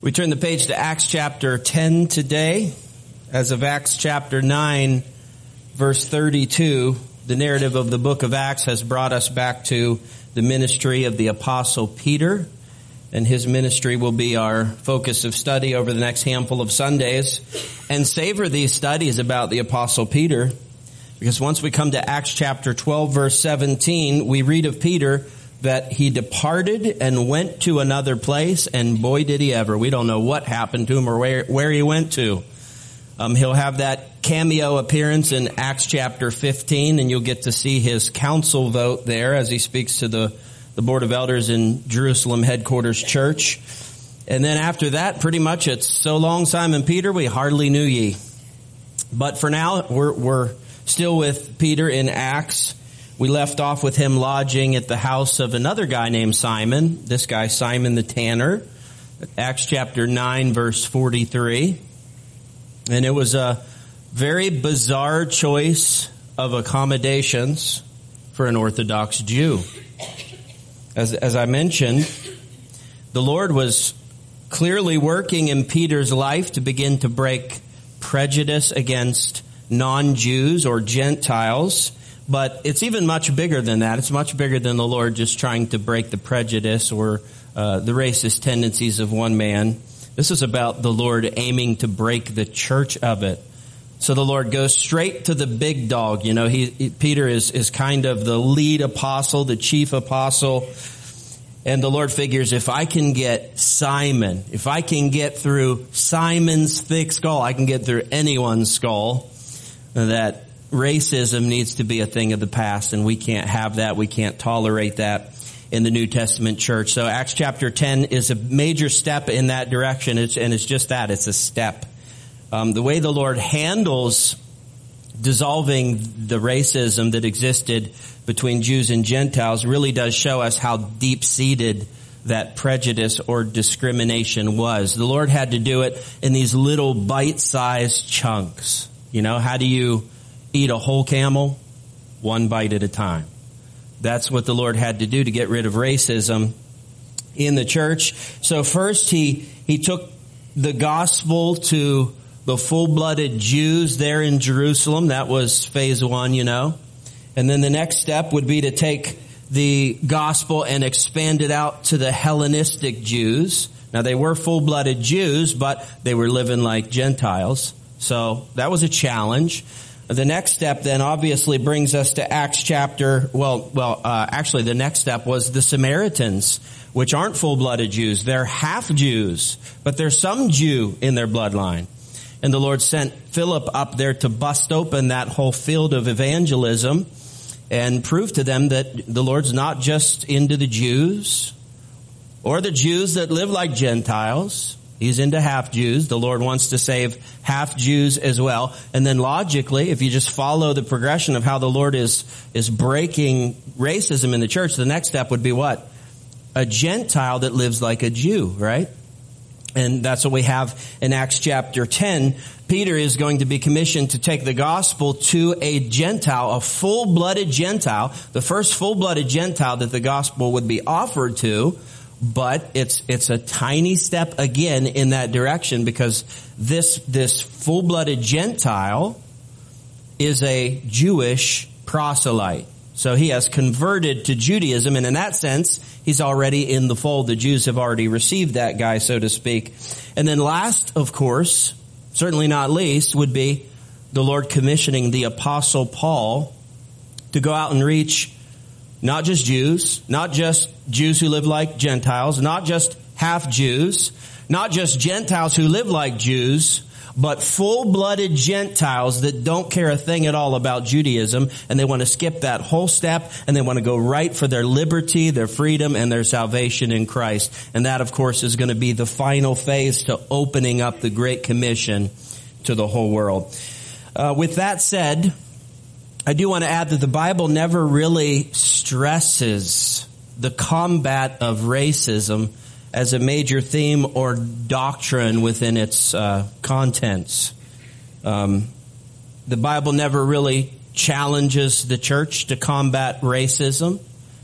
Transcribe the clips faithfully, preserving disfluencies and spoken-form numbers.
We turn the page to Acts chapter ten today. As of Acts chapter nine, verse thirty-two, the narrative of the book of Acts has brought us back to the ministry of the Apostle Peter. And his ministry will be our focus of study over the next handful of Sundays. And savor these studies about the Apostle Peter, because once we come to Acts chapter twelve, verse seventeen, we read of Peter that he departed and went to another place, and boy did he ever. We don't know what happened to him or where, where he went to. Um, he'll have that cameo appearance in Acts chapter fifteen, and you'll get to see his council vote there as he speaks to the, the Board of Elders in Jerusalem Headquarters Church. And then after that, pretty much it's so long, Simon Peter, we hardly knew ye. But for now, we're, we're still with Peter in Acts. We left off with him lodging at the house of another guy named Simon. This guy, Simon the Tanner. Acts chapter nine, verse forty-three. And it was a very bizarre choice of accommodations for an Orthodox Jew. As, as I mentioned, the Lord was clearly working in Peter's life to begin to break prejudice against non-Jews or Gentiles. But it's even much bigger than that. It's much bigger than the Lord just trying to break the prejudice or uh, the racist tendencies of one man. This is about the Lord aiming to break the church of it. So the Lord goes straight to the big dog. You know, he, he Peter is, is kind of the lead apostle, the chief apostle. And the Lord figures, if I can get Simon, if I can get through Simon's thick skull, I can get through anyone's skull. That racism needs to be a thing of the past, and we can't have that. We can't tolerate that in the New Testament church. So Acts chapter ten is a major step in that direction, it's, and it's just that. It's a step. Um, the way the Lord handles dissolving the racism that existed between Jews and Gentiles really does show us how deep-seated that prejudice or discrimination was. The Lord had to do it in these little bite-sized chunks. You know, how do you eat a whole camel? One bite at a time. That's what the Lord had to do to get rid of racism in the church. So first he, he took the gospel to the full-blooded Jews there in Jerusalem. That was phase one, you know. And then the next step would be to take the gospel and expand it out to the Hellenistic Jews. Now they were full-blooded Jews, but they were living like Gentiles. So that was a challenge. The next step then obviously brings us to Acts chapter, well, well, uh, actually the next step was the Samaritans, which aren't full-blooded Jews. They're half Jews, but there's some Jew in their bloodline. And the Lord sent Philip up there to bust open that whole field of evangelism and prove to them that the Lord's not just into the Jews or the Jews that live like Gentiles. He's into half Jews. The Lord wants to save half Jews as well. And then logically, if you just follow the progression of how the Lord is, is breaking racism in the church, the next step would be what? A Gentile that lives like a Jew, right? And that's what we have in Acts chapter ten. Peter is going to be commissioned to take the gospel to a Gentile, a full-blooded Gentile, the first full-blooded Gentile that the gospel would be offered to. But it's, it's a tiny step again in that direction, because this, this full-blooded Gentile is a Jewish proselyte. So he has converted to Judaism, and in that sense, he's already in the fold. The Jews have already received that guy, so to speak. And then last, of course, certainly not least, would be the Lord commissioning the Apostle Paul to go out and reach not just Jews, not just Jews who live like Gentiles, not just half Jews, not just Gentiles who live like Jews, but full-blooded Gentiles that don't care a thing at all about Judaism, and they want to skip that whole step, and they want to go right for their liberty, their freedom, and their salvation in Christ. And that, of course, is going to be the final phase to opening up the Great Commission to the whole world. Uh, with that said, I do want to add that the Bible never really stresses the combat of racism as a major theme or doctrine within its uh, contents. Um, the Bible never really challenges the church to combat racism.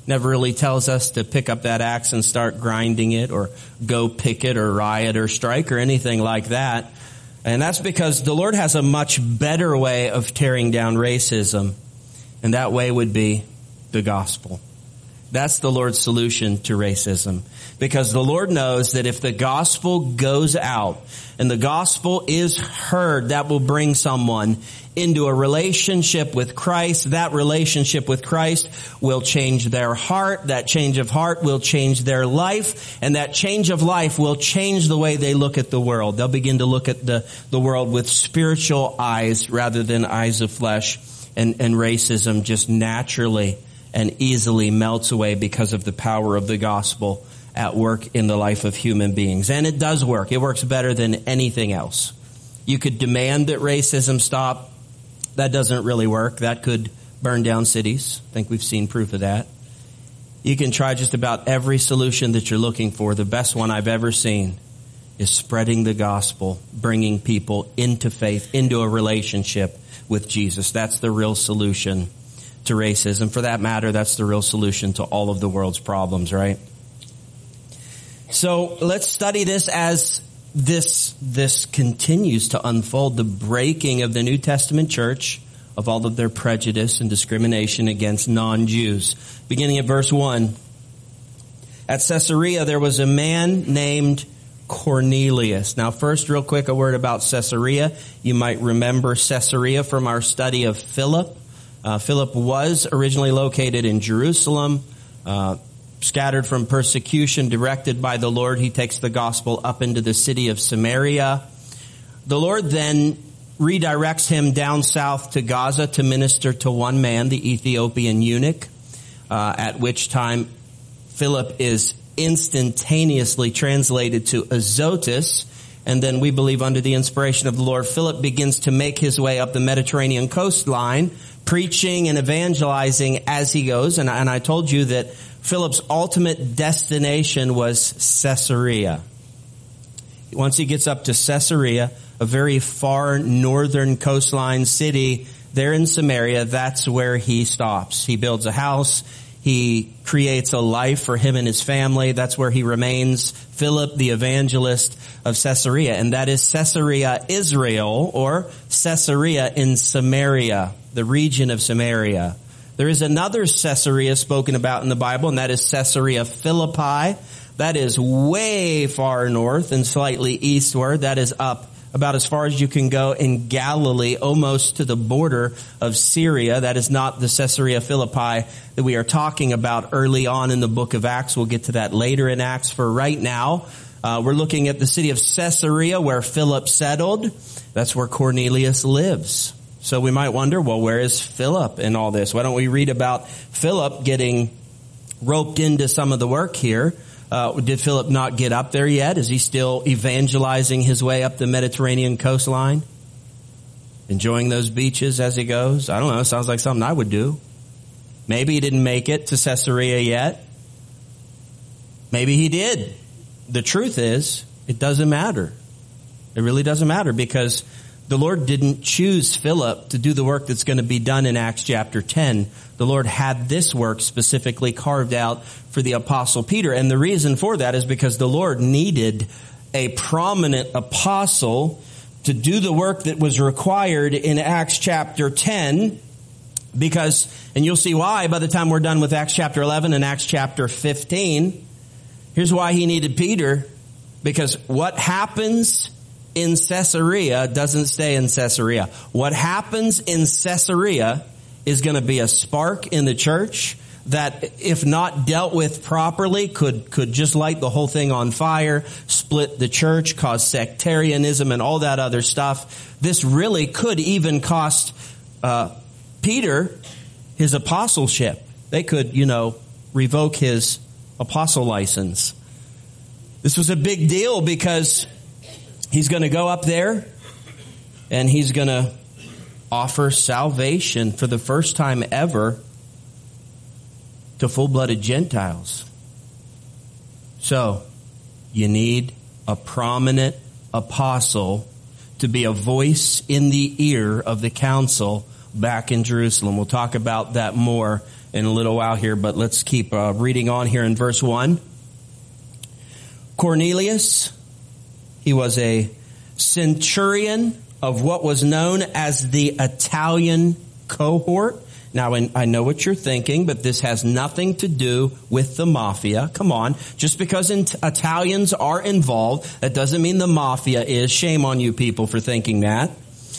Never really tells us to pick up that axe and start grinding it or go picket or riot or strike or anything like that. And that's because the Lord has a much better way of tearing down racism. And that way would be the gospel. That's the Lord's solution to racism. Because the Lord knows that if the gospel goes out and the gospel is heard, that will bring someone into a relationship with Christ. That relationship with Christ will change their heart. That change of heart will change their life. And that change of life will change the way they look at the world. They'll begin to look at the, the world with spiritual eyes rather than eyes of flesh. And, and racism just naturally and easily melts away because of the power of the gospel at work in the life of human beings. And it does work. It works better than anything else. You could demand that racism stop. That doesn't really work. That could burn down cities. I think we've seen proof of that. You can try just about every solution that you're looking for. The best one I've ever seen is spreading the gospel, bringing people into faith, into a relationship with Jesus. That's the real solution to racism. For that matter, that's the real solution to all of the world's problems, right? So let's study this as this, this continues to unfold, the breaking of the New Testament church of all of their prejudice and discrimination against non-Jews. Beginning at verse one. At Caesarea, there was a man named Cornelius. Now, first, real quick, a word about Caesarea. You might remember Caesarea from our study of Philip. Uh, Philip was originally located in Jerusalem, uh, scattered from persecution, directed by the Lord. He takes the gospel up into the city of Samaria. The Lord then redirects him down south to Gaza to minister to one man, the Ethiopian eunuch, uh, at which time Philip is instantaneously translated to Azotus. And then we believe under the inspiration of the Lord, Philip begins to make his way up the Mediterranean coastline, preaching and evangelizing as he goes. And, and I told you that Philip's ultimate destination was Caesarea. Once he gets up to Caesarea, a very far northern coastline city there in Samaria, that's where he stops. He builds a house. He creates a life for him and his family. That's where he remains, Philip, the evangelist of Caesarea. And that is Caesarea, Israel, or Caesarea in Samaria, the region of Samaria. There is another Caesarea spoken about in the Bible, and that is Caesarea Philippi. That is way far north and slightly eastward. That is up about as far as you can go in Galilee, almost to the border of Syria. That is not the Caesarea Philippi that we are talking about early on in the book of Acts. We'll get to that later in Acts. For right now, uh, we're looking at the city of Caesarea where Philip settled. That's where Cornelius lives. So we might wonder, well, where is Philip in all this? Why don't we read about Philip getting roped into some of the work here? Uh, did Philip not get up there yet? Is he still evangelizing his way up the Mediterranean coastline? Enjoying those beaches as he goes? I don't know. Sounds like something I would do. Maybe he didn't make it to Caesarea yet. Maybe he did. The truth is, it doesn't matter. It really doesn't matter because the Lord didn't choose Philip to do the work that's going to be done in Acts chapter ten. The Lord had this work specifically carved out for the Apostle Peter. And the reason for that is because the Lord needed a prominent apostle to do the work that was required in Acts chapter ten. Because, and you'll see why by the time we're done with Acts chapter eleven and Acts chapter fifteen. Here's why he needed Peter. Because what happens in Caesarea doesn't stay in Caesarea. What happens in Caesarea is going to be a spark in the church that, if not dealt with properly, could, could just light the whole thing on fire, split the church, cause sectarianism and all that other stuff. This really could even cost uh, Peter his apostleship. They could, you know, revoke his apostle license. This was a big deal because he's going to go up there and he's going to offer salvation for the first time ever to full-blooded Gentiles. So, you need a prominent apostle to be a voice in the ear of the council back in Jerusalem. We'll talk about that more in a little while here, but let's keep uh, reading on here in verse one. Cornelius, he was a centurion of what was known as the Italian cohort. Now, I know what you're thinking, but this has nothing to do with the mafia. Come on. Just because Italians are involved, that doesn't mean the mafia is. Shame on you people for thinking that.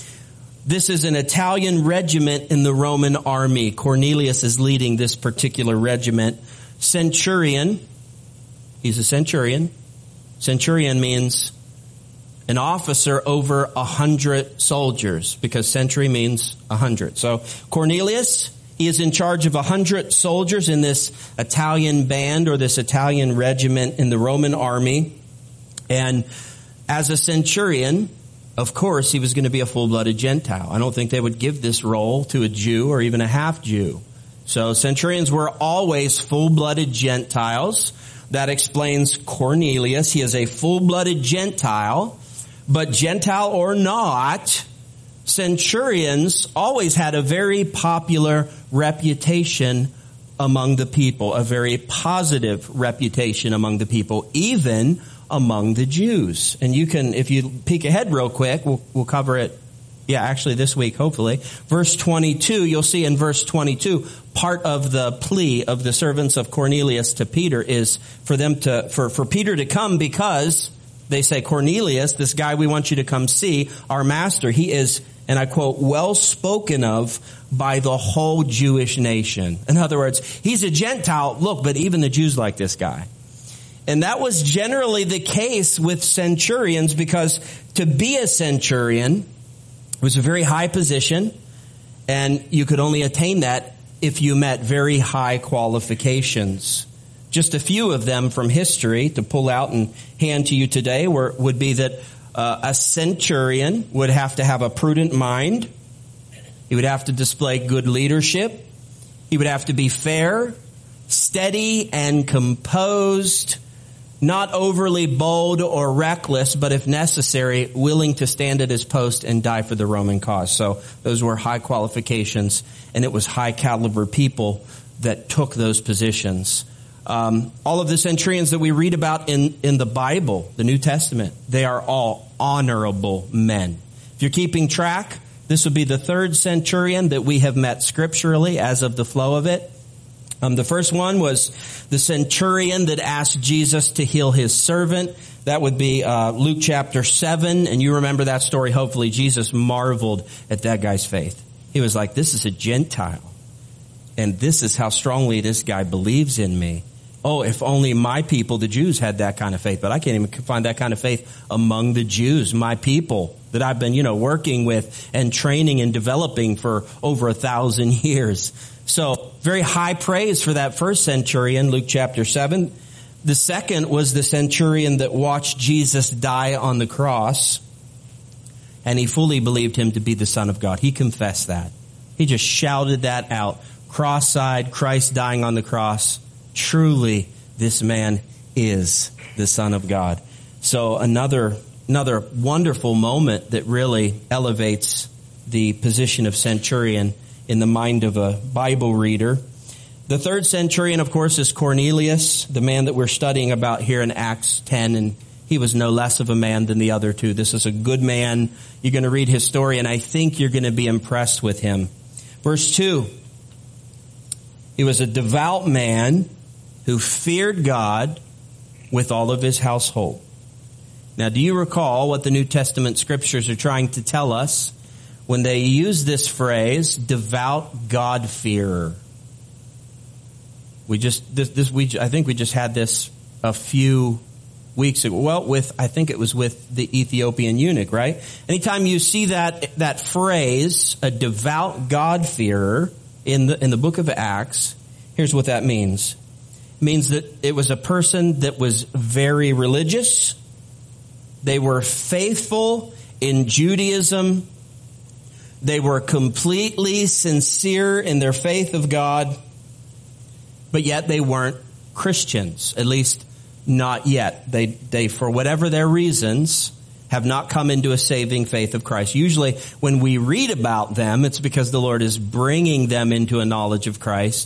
This is an Italian regiment in the Roman army. Cornelius is leading this particular regiment. Centurion. He's a centurion. Centurion means an officer over a hundred soldiers, because century means a hundred. So Cornelius, he is in charge of a hundred soldiers in this Italian band or this Italian regiment in the Roman army. And as a centurion, of course, he was going to be a full-blooded Gentile. I don't think they would give this role to a Jew or even a half-Jew. So centurions were always full-blooded Gentiles. That explains Cornelius. He is a full-blooded Gentile. But Gentile or not, centurions always had a very popular reputation among the people, a very positive reputation among the people, even among the Jews. And you can, if you peek ahead real quick, we'll, we'll cover it, yeah, actually this week, hopefully. Verse twenty-two, you'll see in verse twenty-two, part of the plea of the servants of Cornelius to Peter is for them to, for, for Peter to come, because they say, Cornelius, this guy we want you to come see, our master, he is, and I quote, well spoken of by the whole Jewish nation. In other words, he's a Gentile, look, but even the Jews like this guy. And that was generally the case with centurions, because to be a centurion was a very high position, and you could only attain that if you met very high qualifications. Just a few of them from history to pull out and hand to you today were, would be that uh, a centurion would have to have a prudent mind. He would have to display good leadership. He would have to be fair, steady, and composed, not overly bold or reckless, but if necessary, willing to stand at his post and die for the Roman cause. So those were high qualifications, and it was high caliber people that took those positions. Um, all of the centurions that we read about in, in the Bible, the New Testament, they are all honorable men. If you're keeping track, this would be the third centurion that we have met scripturally as of the flow of it. Um, the first one was the centurion that asked Jesus to heal his servant. That would be uh, Luke chapter seven. And you remember that story, hopefully. Jesus marveled at that guy's faith. He was like, this is a Gentile. And this is how strongly this guy believes in me. Oh, if only my people, the Jews, had that kind of faith. But I can't even find that kind of faith among the Jews, my people, that I've been, you know, working with and training and developing for over a thousand years. So very high praise for that first centurion, Luke chapter seven. The second was the centurion that watched Jesus die on the cross, and he fully believed him to be the Son of God. He confessed that. He just shouted that out. Cross-eyed, Christ dying on the cross. Truly, this man is the Son of God. So another another wonderful moment that really elevates the position of centurion in the mind of a Bible reader. The third centurion, of course, is Cornelius, the man that we're studying about here in Acts ten, and he was no less of a man than the other two. This is a good man. You're going to read his story, and I think you're going to be impressed with him. Verse two, he was a devout man who feared God with all of his household. Now, do you recall what the New Testament scriptures are trying to tell us when they use this phrase, devout God-fearer? We just, this, this, we, I think we just had this a few weeks ago. Well, with, I think it was with the Ethiopian eunuch, right? Anytime you see that, that phrase, a devout God-fearer in the, in the book of Acts, here's what that means. It means that it was a person that was very religious. They were faithful in Judaism. They were completely sincere in their faith of God, but yet they weren't Christians, at least not yet. They, they, for whatever their reasons, have not come into a saving faith of Christ. Usually when we read about them, it's because the Lord is bringing them into a knowledge of Christ,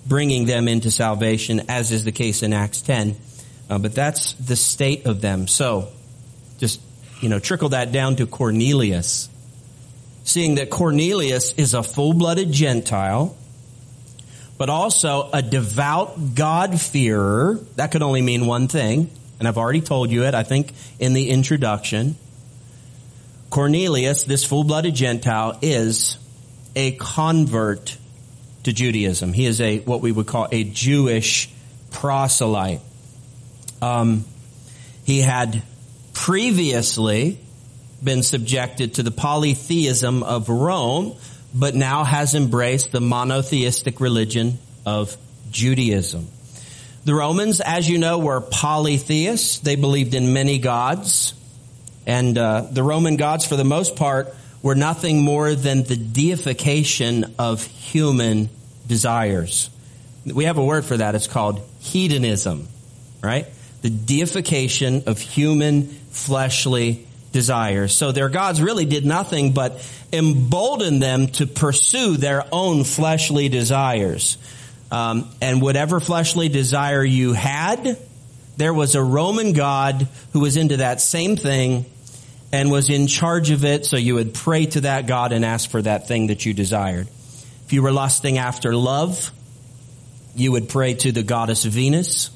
bringing them into salvation, as is the case in Acts ten. Uh, but that's the state of them. So, just, you know, trickle that down to Cornelius. Seeing that Cornelius is a full-blooded Gentile, but also a devout God-fearer. That could only mean one thing, and I've already told you it, I think, in the introduction. Cornelius, this full-blooded Gentile, is a convert to Judaism. He is a what we would call a Jewish proselyte. Um, he had previously been subjected to the polytheism of Rome, but now has embraced the monotheistic religion of Judaism. The Romans, as you know, were polytheists. They believed in many gods. And uh, the Roman gods, for the most part, were nothing more than the deification of human desires. We have a word for that. It's called hedonism, right? The deification of human fleshly desires. So their gods really did nothing but embolden them to pursue their own fleshly desires. Um, and whatever fleshly desire you had, there was a Roman god who was into that same thing and was in charge of it, so you would pray to that god and ask for that thing that you desired. If you were lusting after love, you would pray to the goddess Venus.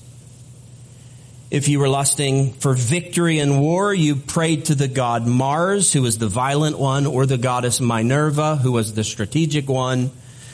If you were lusting for victory in war, you prayed to the god Mars, who was the violent one, or the goddess Minerva, who was the strategic one.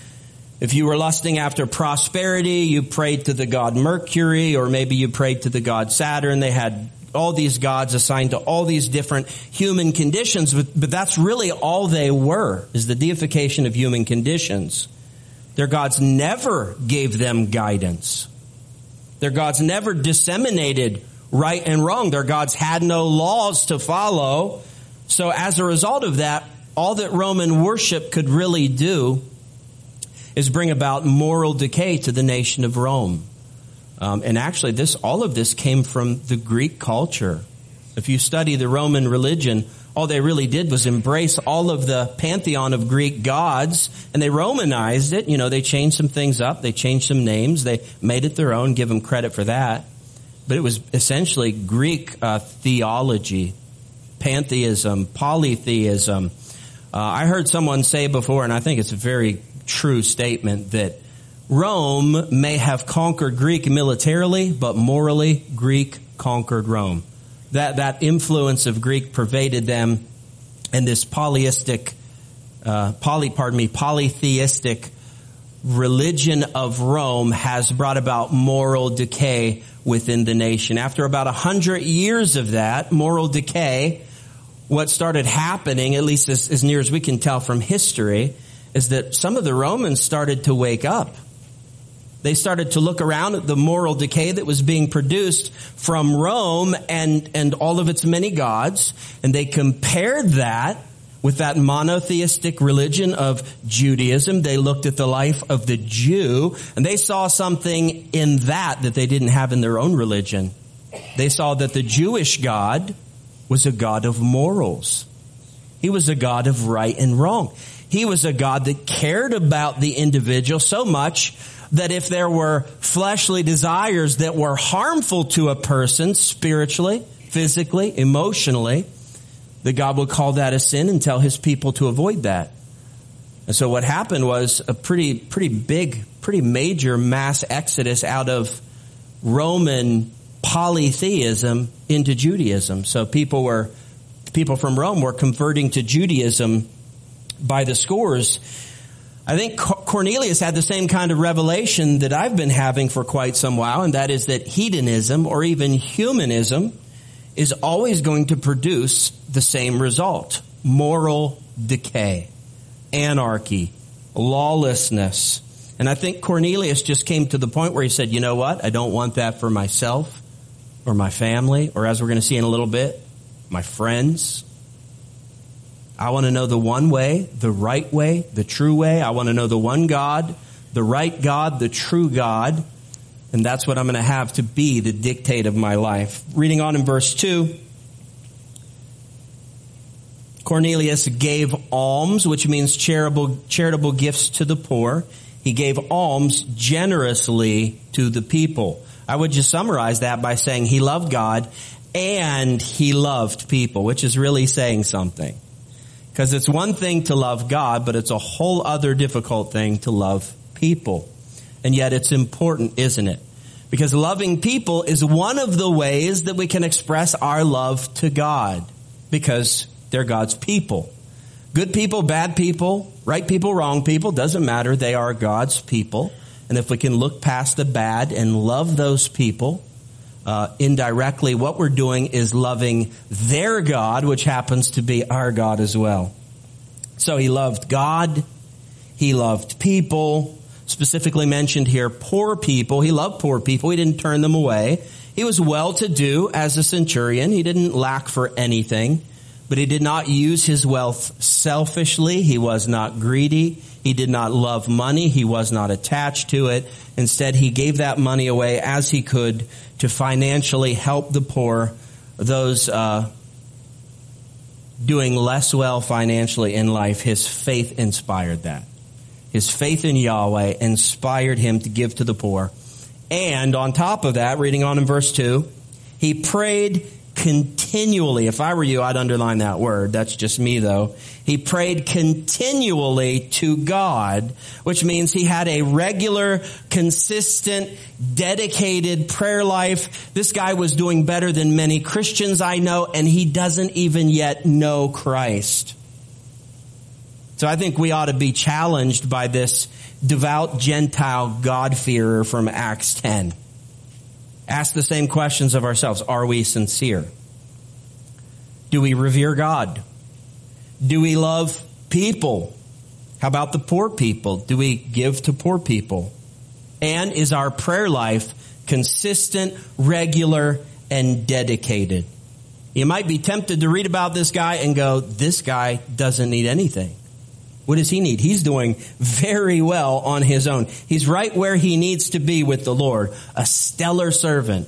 If you were lusting after prosperity, you prayed to the god Mercury, or maybe you prayed to the god Saturn. They had all these gods assigned to all these different human conditions, but, but that's really all they were, is the deification of human conditions. Their gods never gave them guidance. Their gods never disseminated right and wrong. Their gods had no laws to follow. So as a result of that, all that Roman worship could really do is bring about moral decay to the nation of Rome. Um, and actually, this all of this came from the Greek culture. If you study the Roman religion, all they really did was embrace all of the pantheon of Greek gods, and they Romanized it. You know, they changed some things up. They changed some names. They made it their own, give them credit for that. But it was essentially Greek uh, theology, pantheism, polytheism. Uh, I heard someone say before, and I think it's a very true statement, that Rome may have conquered Greek militarily, but morally, Greek conquered Rome. That that influence of Greek pervaded them, and this polyistic, uh, poly, pardon me, polytheistic religion of Rome has brought about moral decay within the nation. After about a hundred years of that moral decay, what started happening, at least as, as near as we can tell from history, is that some of the Romans started to wake up. They started to look around at the moral decay that was being produced from Rome and, and all of its many gods, and they compared that with that monotheistic religion of Judaism. They looked at the life of the Jew, and they saw something in that that they didn't have in their own religion. They saw that the Jewish God was a God of morals. He was a God of right and wrong. He was a God that cared about the individual so much that if there were fleshly desires that were harmful to a person spiritually, physically, emotionally, that God would call that a sin and tell his people to avoid that. And so what happened was a pretty, pretty big, pretty major mass exodus out of Roman polytheism into Judaism. So people were, people from Rome were converting to Judaism by the scores. I think Cornelius had the same kind of revelation that I've been having for quite some while, and that is that hedonism or even humanism is always going to produce the same result: moral decay, anarchy, lawlessness. And I think Cornelius just came to the point where he said, you know what? I don't want that for myself or my family, or as we're going to see in a little bit, my friends. I want to know the one way, the right way, the true way. I want to know the one God, the right God, the true God. And that's what I'm going to have to be the dictate of my life. Reading on in verse two. Cornelius gave alms, which means charitable, charitable gifts to the poor. He gave alms generously to the people. I would just summarize that by saying he loved God and he loved people, which is really saying something. Because it's one thing to love God, but it's a whole other difficult thing to love people. And yet it's important, isn't it? Because loving people is one of the ways that we can express our love to God. Because they're God's people. Good people, bad people, right people, wrong people, doesn't matter. They are God's people. And if we can look past the bad and love those people, uh, indirectly, what we're doing is loving their God, which happens to be our God as well. So he loved God. He loved people, specifically mentioned here, poor people. He loved poor people. He didn't turn them away. He was well-to-do as a centurion. He didn't lack for anything. But he did not use his wealth selfishly. He was not greedy. He did not love money. He was not attached to it. Instead, he gave that money away as he could to financially help the poor, those uh, doing less well financially in life. His faith inspired that. His faith in Yahweh inspired him to give to the poor. And on top of that, reading on in verse two, he prayed continually. If I were you, I'd underline that word. That's just me, though. He prayed continually to God, which means he had a regular, consistent, dedicated prayer life. This guy was doing better than many Christians I know, and he doesn't even yet know Christ. So I think we ought to be challenged by this devout Gentile God-fearer from Acts ten. Ask the same questions of ourselves. Are we sincere? Do we revere God? Do we love people? How about the poor people? Do we give to poor people? And is our prayer life consistent, regular, and dedicated? You might be tempted to read about this guy and go, this guy doesn't need anything. What does he need? He's doing very well on his own. He's right where he needs to be with the Lord. A stellar servant.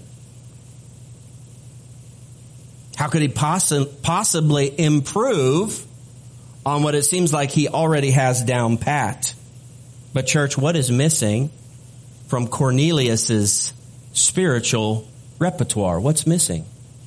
How could he possi- possibly improve on what it seems like he already has down pat? But church, what is missing from Cornelius's spiritual repertoire? What's missing?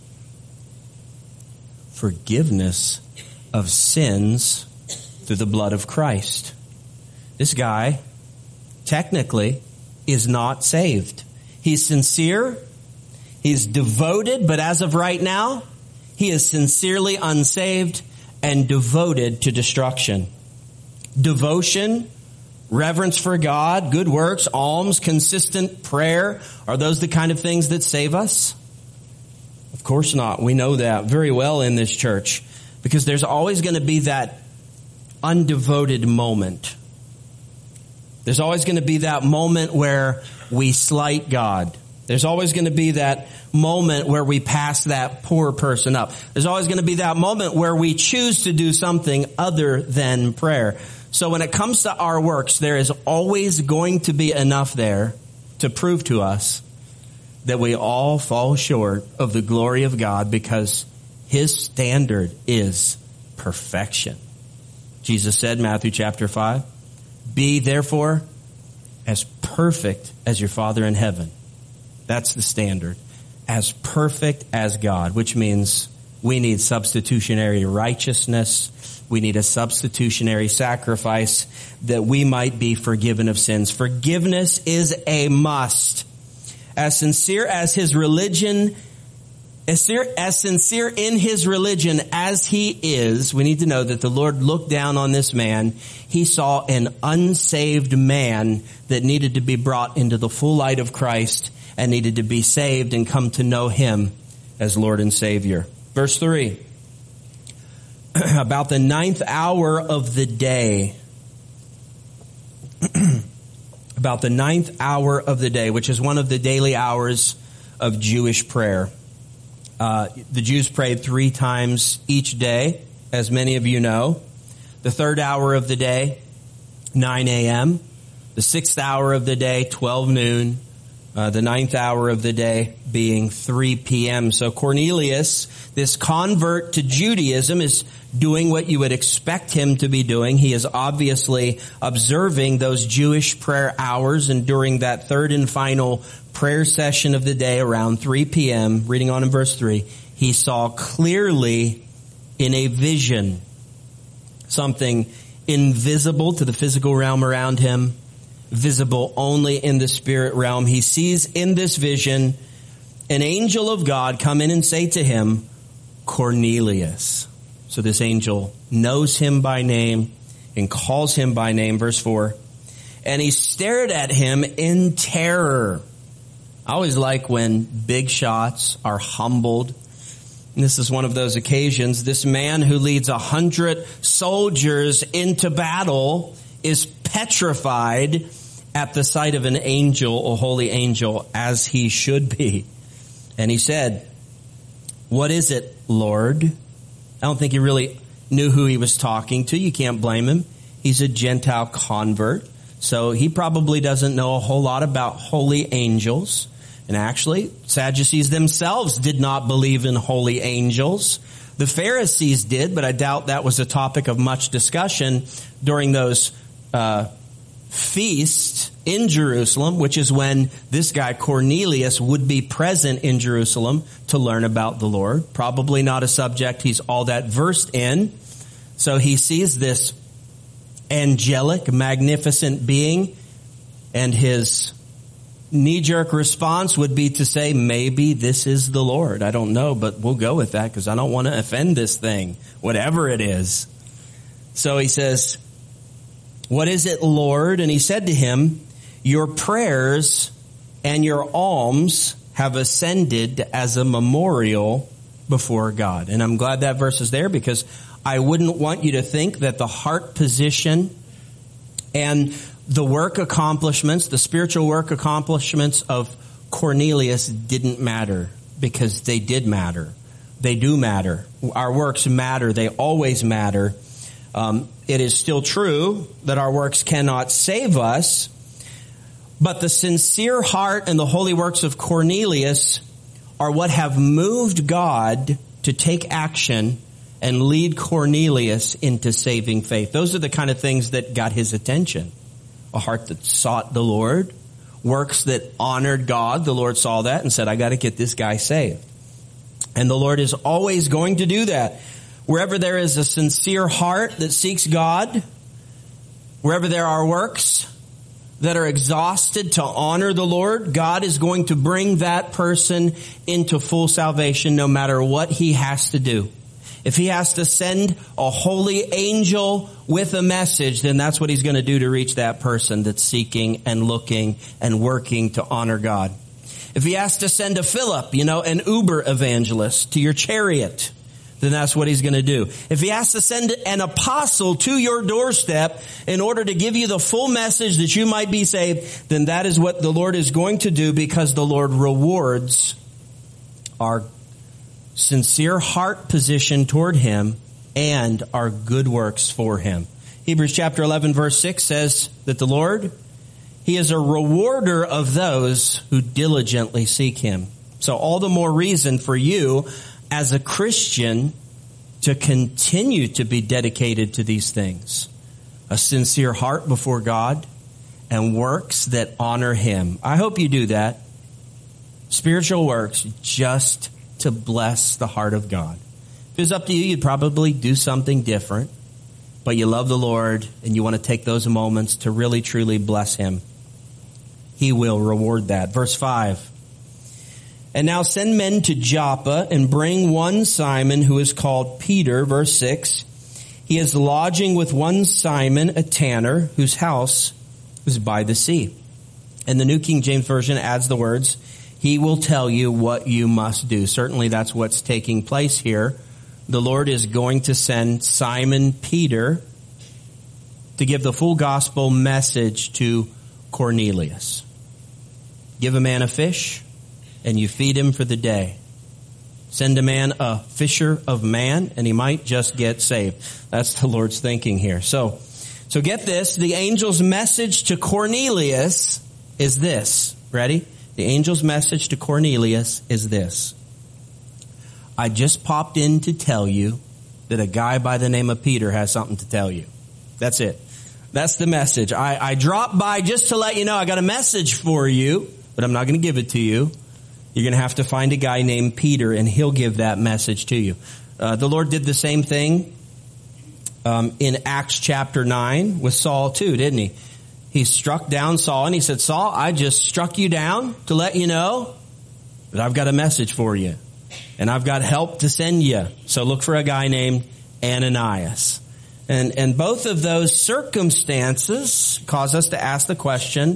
Forgiveness of sins through the blood of Christ. This guy, technically, is not saved. He's sincere. He's devoted, but as of right now, he is sincerely unsaved and devoted to destruction. Devotion, reverence for God, good works, alms, consistent prayer, are those the kind of things that save us? Of course not. We know that very well in this church, because there's always going to be that undevoted moment. There's always going to be that moment where we slight God. There's always going to be that moment where we pass that poor person up. There's always going to be that moment where we choose to do something other than prayer. So when it comes to our works, there is always going to be enough there to prove to us that we all fall short of the glory of God, because his standard is perfection. Jesus said, Matthew chapter five, be therefore as perfect as your Father in heaven. That's the standard. As perfect as God, which means we need substitutionary righteousness. We need a substitutionary sacrifice that we might be forgiven of sins. Forgiveness is a must. As sincere as his religion As sincere, as sincere in his religion as he is, we need to know that the Lord looked down on this man. He saw an unsaved man that needed to be brought into the full light of Christ and needed to be saved and come to know him as Lord and Savior. Verse three. About the ninth hour of the day. About the ninth hour of the day, which is one of the daily hours of Jewish prayer. Uh, the Jews prayed three times each day, as many of you know. The third hour of the day, nine a.m. The sixth hour of the day, twelve noon. Uh, the ninth hour of the day being three p.m. So Cornelius, this convert to Judaism, is doing what you would expect him to be doing. He is obviously observing those Jewish prayer hours, and during that third and final prayer session of the day around three p.m., reading on in verse three, he saw clearly in a vision something invisible to the physical realm around him, visible only in the spirit realm. He sees in this vision an angel of God come in and say to him, Cornelius. So this angel knows him by name and calls him by name. Verse four. And he stared at him in terror. I always like when big shots are humbled. And this is one of those occasions. This man who leads a hundred soldiers into battle is petrified at the sight of an angel, a holy angel, as he should be. And he said, what is it, Lord? I don't think he really knew who he was talking to. You can't blame him. He's a Gentile convert, so he probably doesn't know a whole lot about holy angels. And actually, Sadducees themselves did not believe in holy angels. The Pharisees did, but I doubt that was a topic of much discussion during those uh feast in Jerusalem, which is when this guy Cornelius would be present in Jerusalem to learn about the Lord. Probably not a subject he's all that versed in. So he sees this angelic, magnificent being, and his knee-jerk response would be to say, maybe this is the Lord. I don't know, but we'll go with that because I don't want to offend this thing, whatever it is. So he says, what is it, Lord? And he said to him, your prayers and your alms have ascended as a memorial before God. And I'm glad that verse is there, because I wouldn't want you to think that the heart position and the work accomplishments, the spiritual work accomplishments of Cornelius didn't matter, because they did matter. They do matter. Our works matter. They always matter. Um, it is still true that our works cannot save us, but the sincere heart and the holy works of Cornelius are what have moved God to take action and lead Cornelius into saving faith. Those are the kind of things that got his attention. A heart that sought the Lord, works that honored God. The Lord saw that and said, I got to get this guy saved. And the Lord is always going to do that. Wherever there is a sincere heart that seeks God, wherever there are works that are exhausted to honor the Lord, God is going to bring that person into full salvation no matter what he has to do. If he has to send a holy angel with a message, then that's what he's going to do to reach that person that's seeking and looking and working to honor God. If he has to send a Philip, you know, an Uber evangelist to your chariot, then that's what he's going to do. If he has to send an apostle to your doorstep in order to give you the full message that you might be saved, then that is what the Lord is going to do, because the Lord rewards our sincere heart position toward him and our good works for him. Hebrews chapter eleven verse six says that the Lord, he is a rewarder of those who diligently seek him. So all the more reason for you as a Christian to continue to be dedicated to these things. A sincere heart before God and works that honor him. I hope you do that. Spiritual works just to bless the heart of God. If it was up to you, you'd probably do something different. But you love the Lord and you want to take those moments to really truly bless him. He will reward that. Verse five. And now send men to Joppa and bring one Simon who is called Peter. Verse six. He is lodging with one Simon, a tanner, whose house is by the sea. And the New King James Version adds the words, he will tell you what you must do. Certainly that's what's taking place here. The Lord is going to send Simon Peter to give the full gospel message to Cornelius. Give a man a fish, and you feed him for the day. Send a man a fisher of man, and he might just get saved. That's the Lord's thinking here. So, so get this. The angel's message to Cornelius is this. Ready? The angel's message to Cornelius is this: I just popped in to tell you that a guy by the name of Peter has something to tell you. That's it. That's the message. I, I dropped by just to let you know I got a message for you, but I'm not going to give it to you. You're going to have to find a guy named Peter, and he'll give that message to you. Uh, the Lord did the same thing um, in Acts chapter nine with Saul too, didn't he? He struck down Saul, and he said, Saul, I just struck you down to let you know that I've got a message for you, and I've got help to send you. So look for a guy named Ananias. And, and both of those circumstances cause us to ask the question,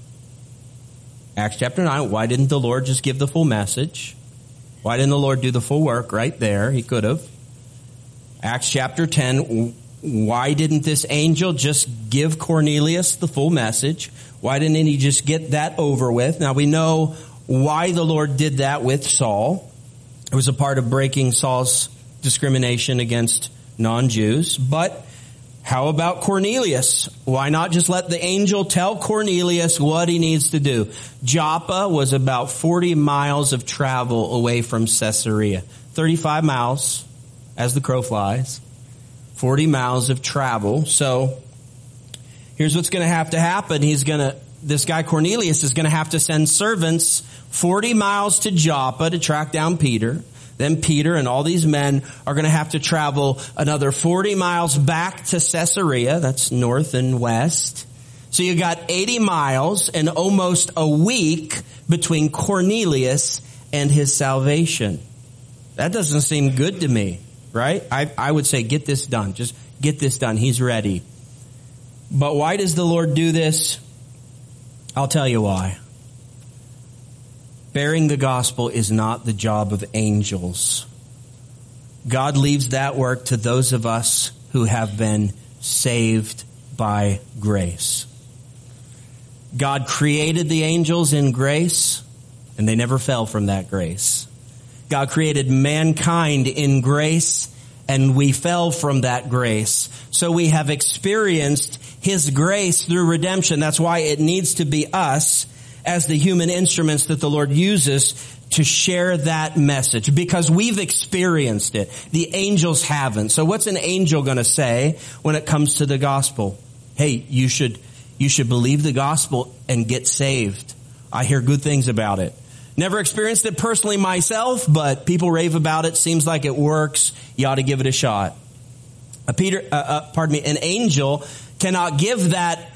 Acts chapter nine, why didn't the Lord just give the full message? Why didn't the Lord do the full work right there? He could have. Acts chapter ten, why didn't this angel just give Cornelius the full message? Why didn't he just get that over with? Now we know why the Lord did that with Saul. It was a part of breaking Saul's discrimination against non-Jews. But how about Cornelius? Why not just let the angel tell Cornelius what he needs to do? Joppa was about forty miles of travel away from Caesarea. thirty-five miles, as the crow flies. forty miles of travel. So here's what's going to have to happen. He's going to, this guy Cornelius is going to have to send servants forty miles to Joppa to track down Peter. Then Peter and all these men are going to have to travel another forty miles back to Caesarea. That's north and west. So you got eighty miles and almost a week between Cornelius and his salvation. That doesn't seem good to me, right? I, I would say get this done. Just get this done. He's ready. But why does the Lord do this? I'll tell you why. Bearing the gospel is not the job of angels. God leaves that work to those of us who have been saved by grace. God created the angels in grace, and they never fell from that grace. God created mankind in grace, and we fell from that grace. So we have experienced His grace through redemption. That's why it needs to be us as the human instruments that the Lord uses to share that message, because we've experienced it. The angels haven't. So what's an angel going to say when it comes to the gospel? Hey, you should, you should believe the gospel and get saved. I hear good things about it. Never experienced it personally myself, but people rave about it. Seems like it works. You ought to give it a shot. A Peter, uh, uh, pardon me, an angel cannot give that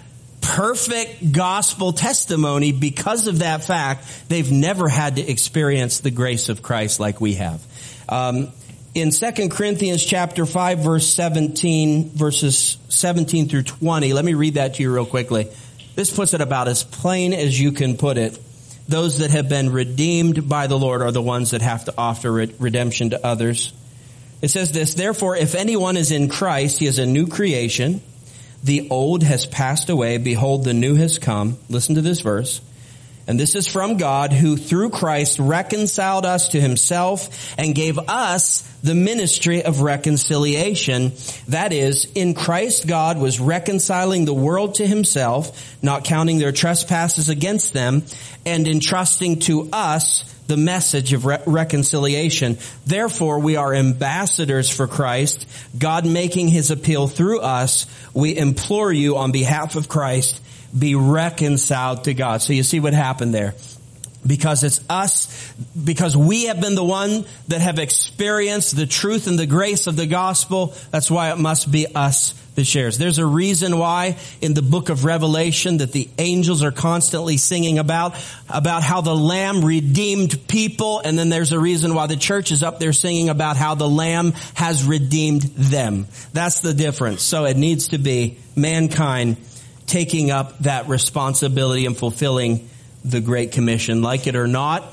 perfect gospel testimony because of that fact. They've never had to experience the grace of Christ like we have. Um, in Second Corinthians chapter five, verse seventeen, verses seventeen through twenty, let me read that to you real quickly. This puts it about as plain as you can put it. Those that have been redeemed by the Lord are the ones that have to offer redemption to others. It says this: therefore, if anyone is in Christ, he is a new creation. The old has passed away. Behold, the new has come. Listen to this verse. And this is from God, who through Christ reconciled us to Himself and gave us the ministry of reconciliation. That is, in Christ God was reconciling the world to Himself, not counting their trespasses against them, and entrusting to us the message of re- reconciliation. Therefore, we are ambassadors for Christ, God making His appeal through us. We implore you on behalf of Christ, be reconciled to God. So you see what happened there. Because it's us, because we have been the one that have experienced the truth and the grace of the gospel. That's why it must be us that shares. There's a reason why in the book of Revelation that the angels are constantly singing about, about how the Lamb redeemed people. And then there's a reason why the church is up there singing about how the Lamb has redeemed them. That's the difference. So it needs to be mankind taking up that responsibility and fulfilling the Great Commission. Like it or not,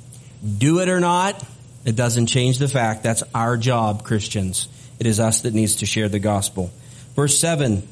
do it or not, it doesn't change the fact that's our job, Christians. It is us that needs to share the gospel. Verse seven,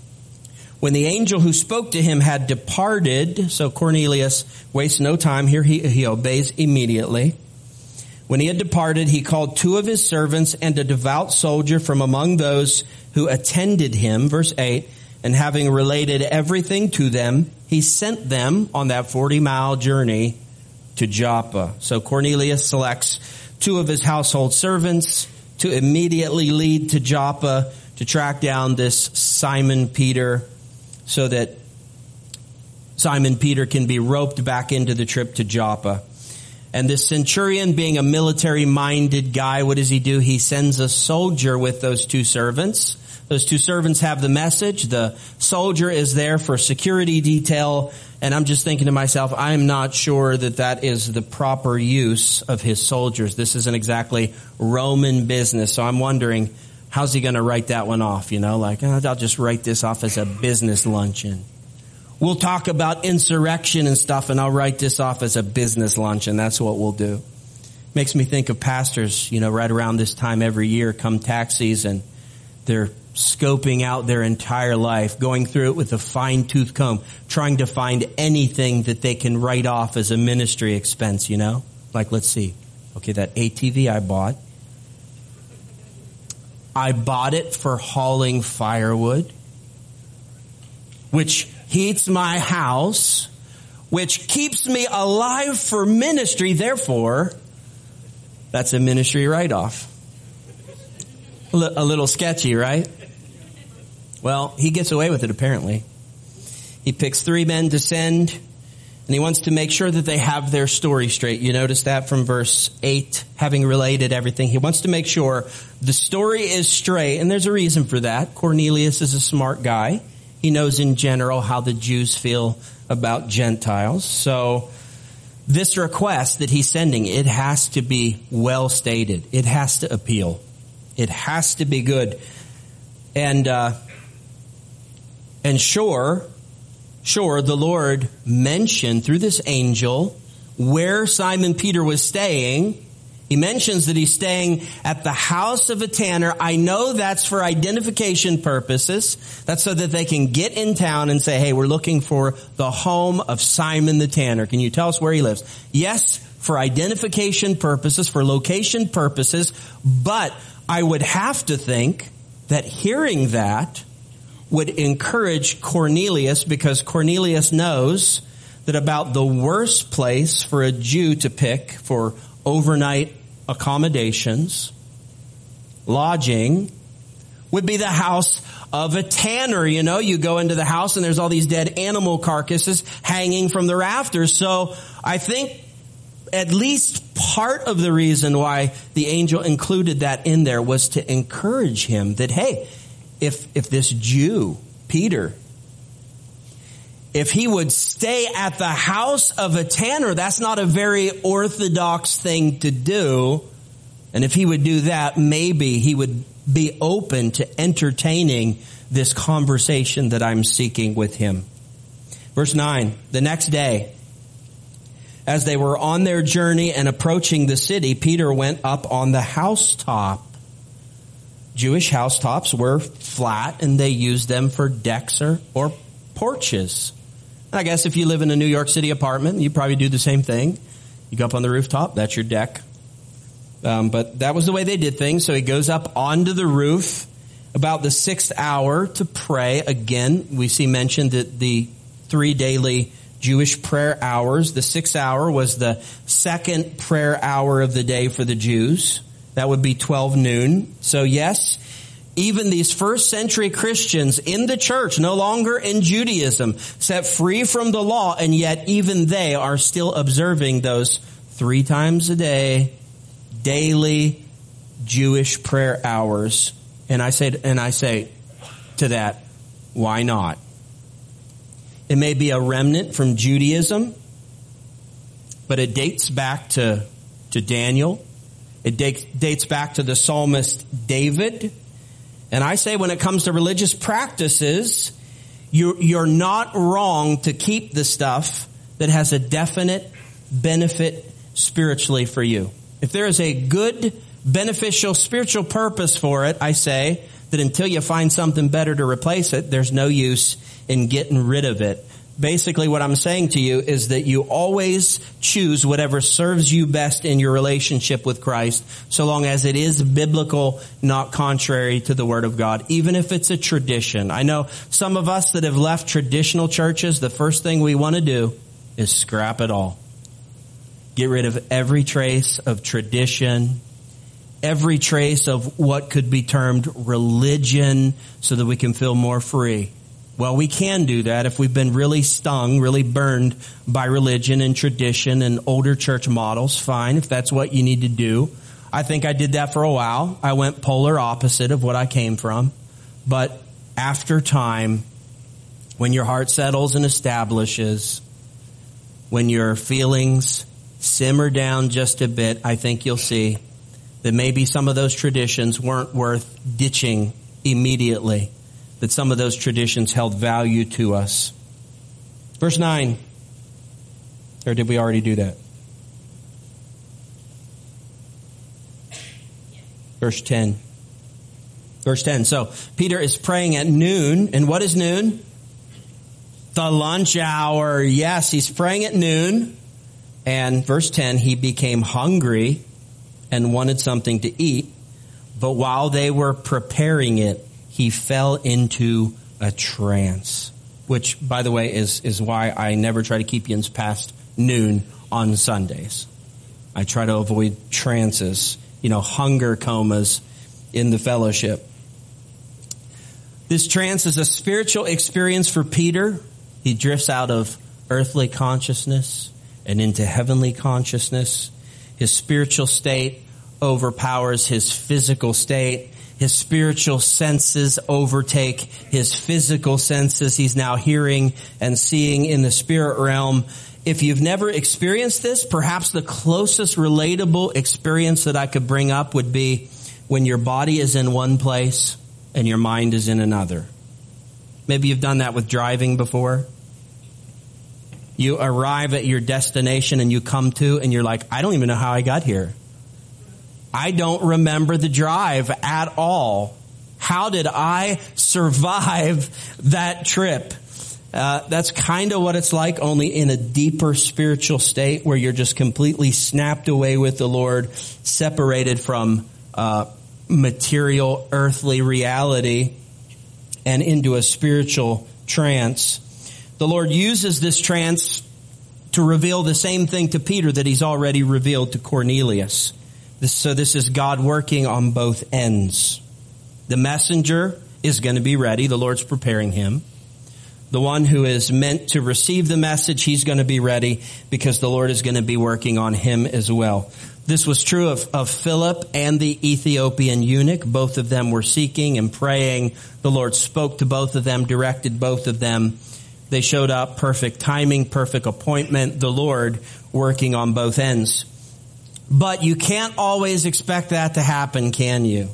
when the angel who spoke to him had departed, so Cornelius wastes no time here, he, he obeys immediately. When he had departed, he called two of his servants and a devout soldier from among those who attended him, verse eight, and having related everything to them, he sent them on that forty-mile journey to Joppa. So Cornelius selects two of his household servants to immediately lead to Joppa to track down this Simon Peter so that Simon Peter can be roped back into the trip to Joppa. And this centurion, being a military-minded guy, what does he do? He sends a soldier with those two servants. Those two servants have the message. The soldier is there for security detail. And I'm just thinking to myself, I'm not sure that that is the proper use of his soldiers. This isn't exactly Roman business. So I'm wondering, how's he going to write that one off? You know, like, oh, I'll just write this off as a business luncheon. We'll talk about insurrection and stuff, and I'll write this off as a business luncheon. That's what we'll do. Makes me think of pastors, you know, right around this time every year, come tax season, they're scoping out their entire life, going through it with a fine-tooth comb, trying to find anything that they can write off as a ministry expense, you know? Like, let's see. Okay, that A T V I bought. I bought it for hauling firewood, which heats my house, which keeps me alive for ministry. Therefore, that's a ministry write-off. A little sketchy, right? Well, he gets away with it, apparently. He picks three men to send, and he wants to make sure that they have their story straight. You notice that from verse eight, having related everything. He wants to make sure the story is straight, and there's a reason for that. Cornelius is a smart guy. He knows in general how the Jews feel about Gentiles. So this request that he's sending, it has to be well stated. It has to appeal. It has to be good. And, uh, and sure, sure, the Lord mentioned through this angel where Simon Peter was staying. He mentions that he's staying at the house of a tanner. I know that's for identification purposes. That's so that they can get in town and say, hey, we're looking for the home of Simon the tanner. Can you tell us where he lives? Yes, for identification purposes, for location purposes, but I would have to think that hearing that would encourage Cornelius, because Cornelius knows that about the worst place for a Jew to pick for overnight accommodations, lodging, would be the house of a tanner. You know, you go into the house and there's all these dead animal carcasses hanging from the rafters. So I think at least part of the reason why the angel included that in there was to encourage him that, hey, if if this Jew, Peter, if he would stay at the house of a tanner, that's not a very orthodox thing to do. And if he would do that, maybe he would be open to entertaining this conversation that I'm seeking with him. Verse nine, the next day, as they were on their journey and approaching the city, Peter went up on the housetop. Jewish housetops were flat, and they used them for decks or, or porches. And I guess if you live in a New York City apartment, you probably do the same thing. You go up on the rooftop, that's your deck. Um, but that was the way they did things. So he goes up onto the roof about the sixth hour to pray. Again, we see mentioned that the three daily Jewish prayer hours. The sixth hour was the second prayer hour of the day for the Jews. That would be twelve noon. So yes, even these first century Christians in the church, no longer in Judaism, set free from the law, and yet even they are still observing those three times a day, daily Jewish prayer hours. And I say, and I say to that, why not? It may be a remnant from Judaism, but it dates back to, to Daniel. It dates back to the psalmist David. And I say when it comes to religious practices, you're, you're not wrong to keep the stuff that has a definite benefit spiritually for you. If there is a good, beneficial spiritual purpose for it, I say that until you find something better to replace it, there's no use in getting rid of it. Basically, what I'm saying to you is that you always choose whatever serves you best in your relationship with Christ, so long as it is biblical, not contrary to the Word of God, even if it's a tradition. I know some of us that have left traditional churches, the first thing we want to do is scrap it all. Get rid of every trace of tradition, every trace of what could be termed religion, so that we can feel more free. Well, we can do that if we've been really stung, really burned by religion and tradition and older church models. Fine, if that's what you need to do. I think I did that for a while. I went polar opposite of what I came from. But after time, when your heart settles and establishes, when your feelings simmer down just a bit, I think you'll see that maybe some of those traditions weren't worth ditching immediately, that some of those traditions held value to us. Verse nine. Or did we already do that? Verse ten. Verse ten. So Peter is praying at noon. And what is noon? The lunch hour. Yes, he's praying at noon. And verse ten, he became hungry and wanted something to eat. But while they were preparing it, he fell into a trance. Which, by the way, is, is why I never try to keep you in past noon on Sundays. I try to avoid trances, you know, hunger comas in the fellowship. This trance is a spiritual experience for Peter. He drifts out of earthly consciousness and into heavenly consciousness. His spiritual state overpowers his physical state. His spiritual senses overtake his physical senses. He's now hearing and seeing in the spirit realm. If you've never experienced this, perhaps the closest relatable experience that I could bring up would be when your body is in one place and your mind is in another. Maybe you've done that with driving before. You arrive at your destination and you come to and you're like, I don't even know how I got here. I don't remember the drive at all. How did I survive that trip? Uh, that's kind of what it's like, only in a deeper spiritual state where you're just completely snapped away with the Lord, separated from uh, material, earthly reality, and into a spiritual trance. The Lord uses this trance to reveal the same thing to Peter that he's already revealed to Cornelius. This, so this is God working on both ends. The messenger is going to be ready. The Lord's preparing him. The one who is meant to receive the message, he's going to be ready because the Lord is going to be working on him as well. This was true of, of Philip and the Ethiopian eunuch. Both of them were seeking and praying. The Lord spoke to both of them, directed both of them. They showed up, perfect timing, perfect appointment, the Lord working on both ends. But you can't always expect that to happen, can you?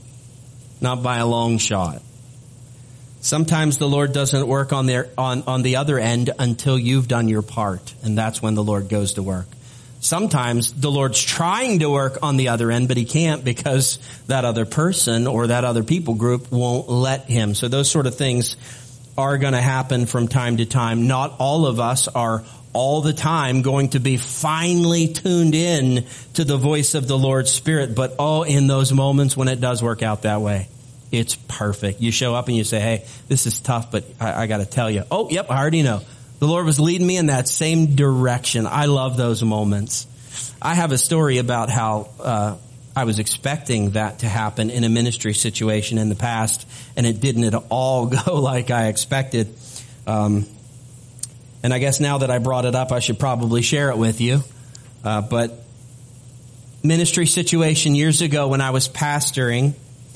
Not by a long shot. Sometimes the Lord doesn't work on their, on, on the other end until you've done your part, and that's when the Lord goes to work. Sometimes the Lord's trying to work on the other end, but he can't because that other person or that other people group won't let him. So those sort of things are going to happen from time to time. Not all of us are all the time going to be finely tuned in to the voice of the Lord's Spirit, but oh, in those moments when it does work out that way, it's perfect. You show up and you say, hey, this is tough, but I, I got to tell you. Oh, yep, I already know. The Lord was leading me in that same direction. I love those moments. I have a story about how uh I was expecting that to happen in a ministry situation in the past, and it didn't at all go like I expected. Um, and I guess now that I brought it up, I should probably share it with you. Uh, but ministry situation years ago when I was pastoring,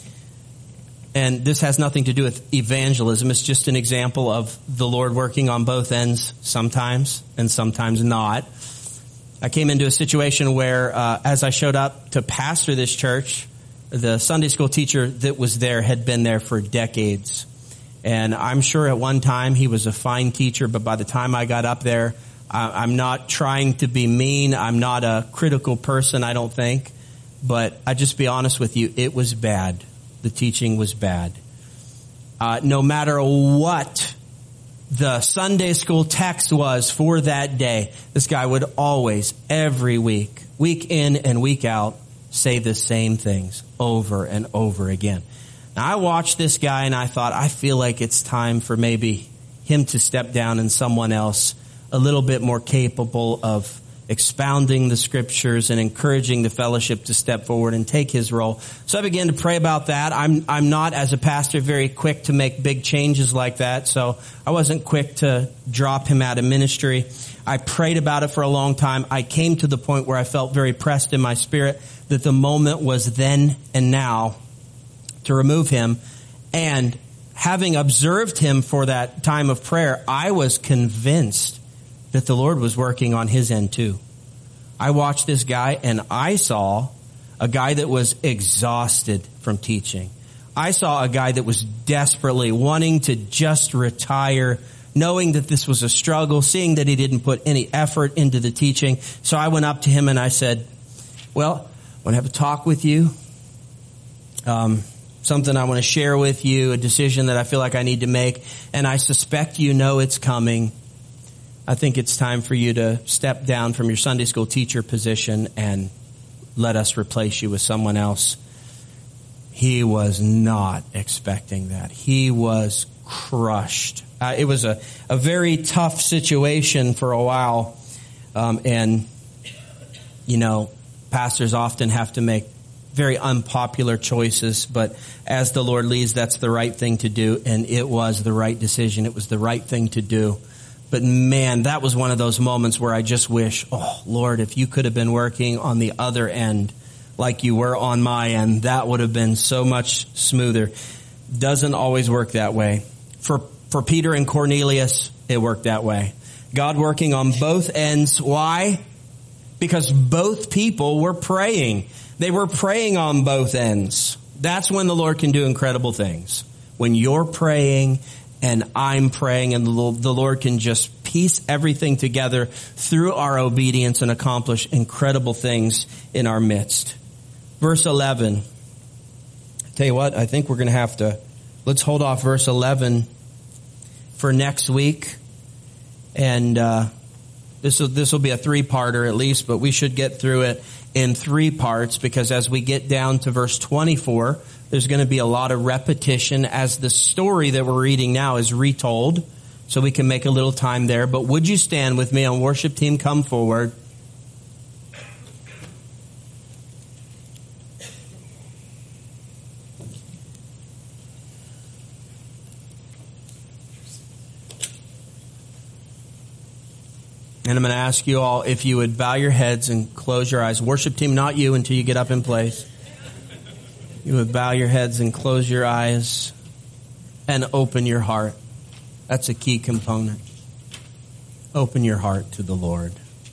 and this has nothing to do with evangelism. It's just an example of the Lord working on both ends sometimes and sometimes not. I came into a situation where uh, as I showed up to pastor this church, the Sunday school teacher that was there had been there for decades. And I'm sure at one time he was a fine teacher, but by the time I got up there, I, I'm not trying to be mean. I'm not a critical person, I don't think. But I just be honest with you, it was bad. The teaching was bad. Uh, no matter what the Sunday school text was for that day, this guy would always, every week, week in and week out, say the same things over and over again. Now, I watched this guy and I thought, I feel like it's time for maybe him to step down and someone else a little bit more capable of expounding the scriptures and encouraging the fellowship to step forward and take his role. So I began to pray about that. I'm, I'm not, as a pastor, very quick to make big changes like that. So I wasn't quick to drop him out of ministry. I prayed about it for a long time. I came to the point where I felt very pressed in my spirit that the moment was then and now to remove him. And having observed him for that time of prayer, I was convinced that the Lord was working on his end too. I watched this guy and I saw a guy that was exhausted from teaching. I saw a guy that was desperately wanting to just retire, knowing that this was a struggle, seeing that he didn't put any effort into the teaching. So I went up to him and I said, well, I want to have a talk with you. Um, something I want to share with you, a decision that I feel like I need to make. And I suspect you know it's coming. I think it's time for you to step down from your Sunday school teacher position and let us replace you with someone else. He was not expecting that. He was crushed. Uh, it was a, a very tough situation for a while. Um, and, you know, pastors often have to make very unpopular choices, but as the Lord leads, that's the right thing to do. And it was the right decision. It was the right thing to do. But man, that was one of those moments where I just wish, oh Lord, if you could have been working on the other end like you were on my end, that would have been so much smoother. Doesn't always work that way. For, for Peter and Cornelius, it worked that way. God working on both ends. Why? Because both people were praying. They were praying on both ends. That's when the Lord can do incredible things. When you're praying and I'm praying, and the Lord can just piece everything together through our obedience and accomplish incredible things in our midst. Verse eleven. Tell you what, I think we're going to have to, let's hold off verse eleven for next week. And uh this will, this will be a three-parter at least, but we should get through it in three parts, because as we get down to verse twenty-four, there's going to be a lot of repetition as the story that we're reading now is retold. So we can make a little time there. But would you stand with me on worship team? Come forward. And I'm going to ask you all if you would bow your heads and close your eyes. Worship team, not you until you get up in place. You would bow your heads and close your eyes and open your heart. That's a key component. Open your heart to the Lord.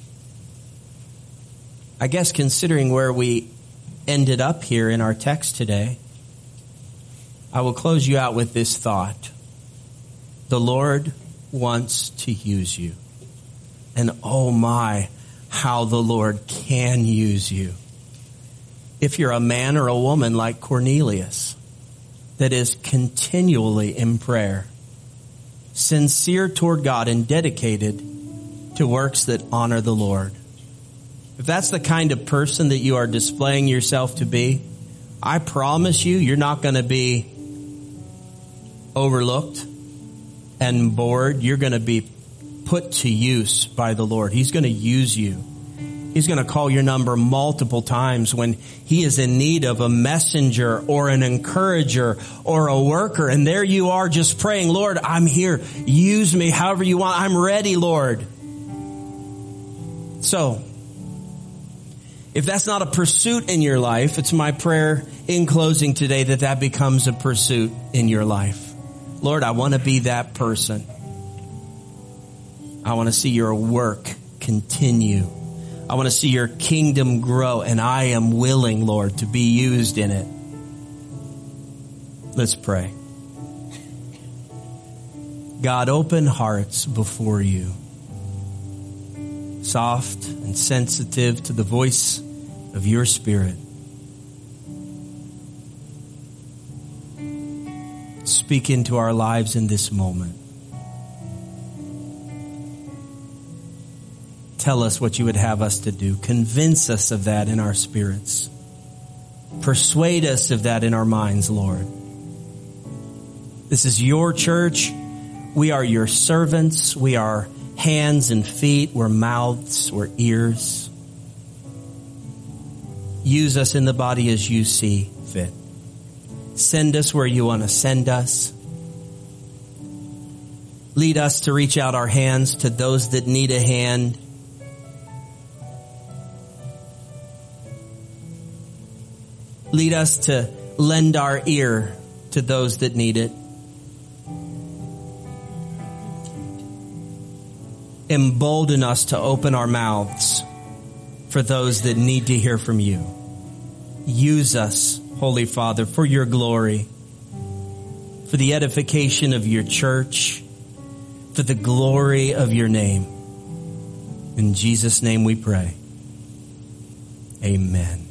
I guess considering where we ended up here in our text today, I will close you out with this thought. The Lord wants to use you. And oh my, how the Lord can use you. If you're a man or a woman like Cornelius that is continually in prayer, sincere toward God and dedicated to works that honor the Lord. If that's the kind of person that you are displaying yourself to be, I promise you, you're not going to be overlooked and bored. You're going to be put to use by the Lord. He's going to use you. He's going to call your number multiple times when he is in need of a messenger or an encourager or a worker. And there you are just praying, Lord, I'm here. Use me however you want. I'm ready, Lord. So, if that's not a pursuit in your life, it's my prayer in closing today that that becomes a pursuit in your life. Lord, I want to be that person. I want to see your work continue. I want to see your kingdom grow, and I am willing, Lord, to be used in it. Let's pray. God, open hearts before you, soft and sensitive to the voice of your Spirit. Speak into our lives in this moment. Tell us what you would have us to do. Convince us of that in our spirits. Persuade us of that in our minds, Lord. This is your church. We are your servants. We are hands and feet. We're mouths. We're ears. Use us in the body as you see fit. Send us where you want to send us. Lead us to reach out our hands to those that need a hand. Lead us to lend our ear to those that need it. Embolden us to open our mouths for those that need to hear from you. Use us, Holy Father, for your glory, for the edification of your church, for the glory of your name. In Jesus' name we pray. Amen.